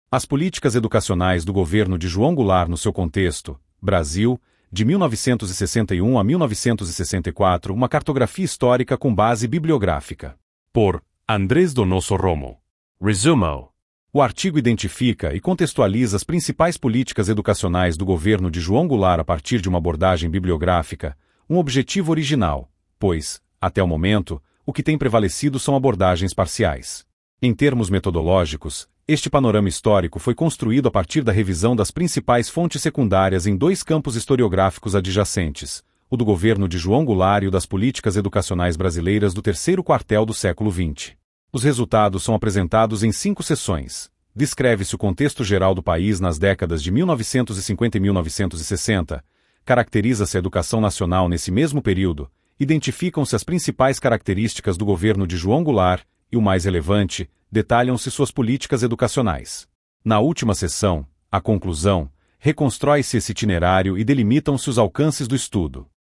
As políticas educacionais do governo de João Goulart no seu contexto, Brasil, de 1961 a 1964, uma cartografia histórica com base bibliográfica. Por Andrés Donoso Romo. Resumo. O artigo identifica e contextualiza as principais políticas educacionais do governo de João Goulart a partir de uma abordagem bibliográfica, um objetivo original, pois, até o momento, o que tem prevalecido são abordagens parciais. Em termos metodológicos, este panorama histórico foi construído a partir da revisão das principais fontes secundárias em dois campos historiográficos adjacentes, o do governo de João Goulart e o das políticas educacionais brasileiras do terceiro quartel do século XX. Os resultados são apresentados em 5 seções. Descreve-se o contexto geral do país nas décadas de 1950 e 1960, caracteriza-se a educação nacional nesse mesmo período, identificam-se as principais características do governo de João Goulart e, o mais relevante, detalham-se suas políticas educacionais. Na última seção, a conclusão, reconstrói-se esse itinerário e delimitam-se os alcances do estudo.